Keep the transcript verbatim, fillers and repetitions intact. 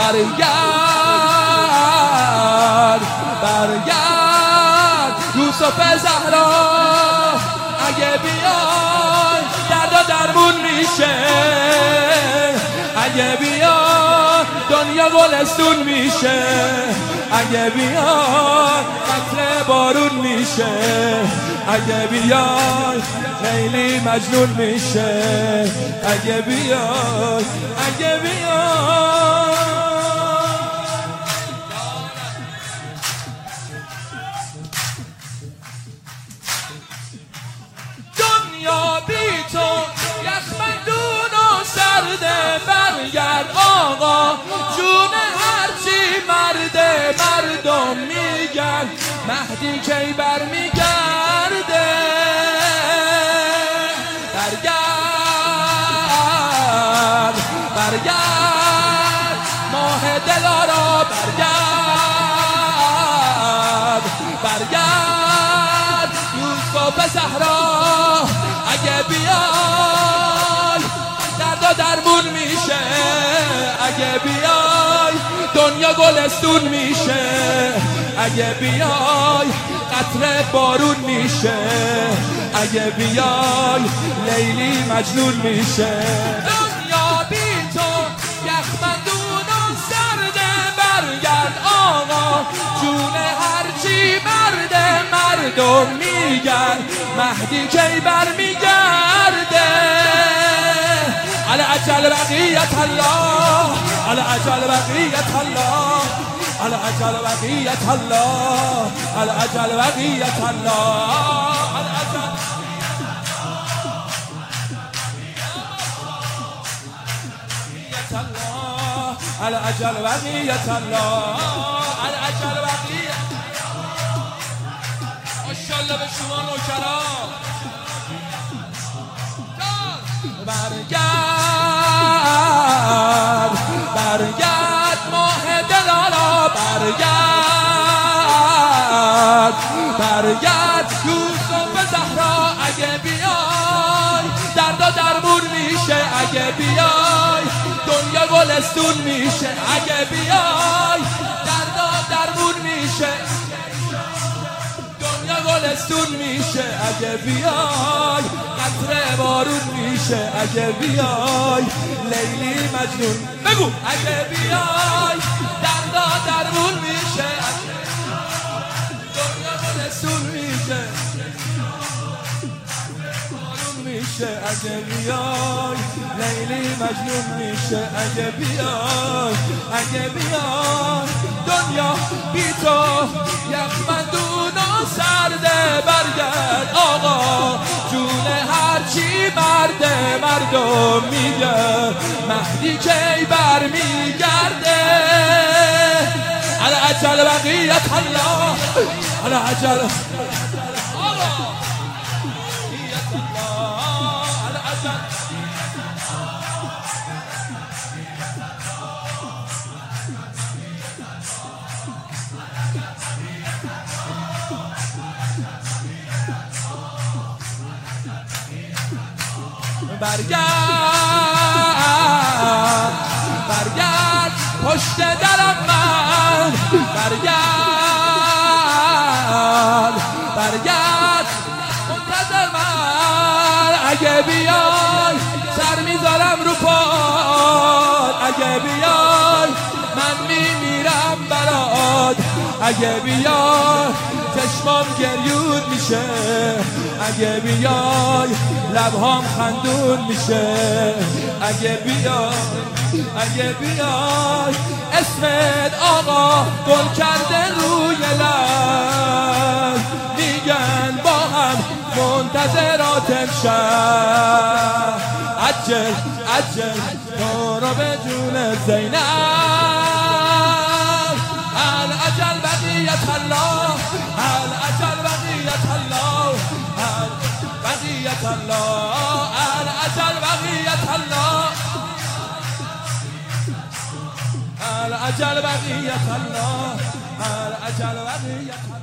برگرد برگرد یوسف زهرا اگه بیای درد و درمون میشه اگه بیای دنیا گلستون میشه اگه بیای قطره بارون میشه اگه بیای لیلی مجنون میشه اگه بیای اگه بیای دنیا بی تو یخمندون و سرده برگرد آقا جون هرچی مرده مردم میگن مهدی کی برمیگرده برگرد برگرد ماه دلارا برگرد برگرد یوسف زهرا اگه بیای درد و درمون میشه اگه بیای دنیا گلستون میشه اگه بیای قطره بارون میشه اگه بیای لیلی مجنون میشه دنیا بی تو یخمندون و سرده برگرد آقا جون هرچی مرده مردم میگن مهدی کی برمیگرده على اجل بقیت الله على اجل بقیت الله على اجل بقیت الله على اجل بقیت الله على اجل على اجل بقیت الله على اجل بقیت ماشاءالله به شما نوکران برگرد برگرد ماه دلارا برگرد برگرد یوسف زهرا اگه بیای درد و درمون میشه اگه بیای دنیا گلستون میشه اگه بیای درد و درمون میشه دنیا گلستون میشه اگه بیای قطره بارون میشه اگه بیای لیلی مجنون بگو اگه بیای دردا درمون میشه دنیا گلستون میشه بارون میشه اگه بیای لیلی مجنون میشه اگه بیای اگه بیای دنیا بی تو یخمندون و سرده برگرد آقا جون هرچی مرده مردم میگه مهدی کی برمیگرده على اجل بقیت الله على اجل برگرد برگرد پشت درم من برگرد برگرد منتظر من اگه بیای سر میذارم رو پاد اگه بیای من میمیرم برات اگه بیای چشمام گریون میشه اگه بیای لبهام خندون میشه اگه بیای اگه بیای اسمت آقا گل کرده روی لب میگن با هم منتظرات امشب عجل عجل تو رو به جون زینب العجل بقیت الله العجل بقیت الله بقیت الله العجل بقیت الله العجل بقیت الله العجل بقیت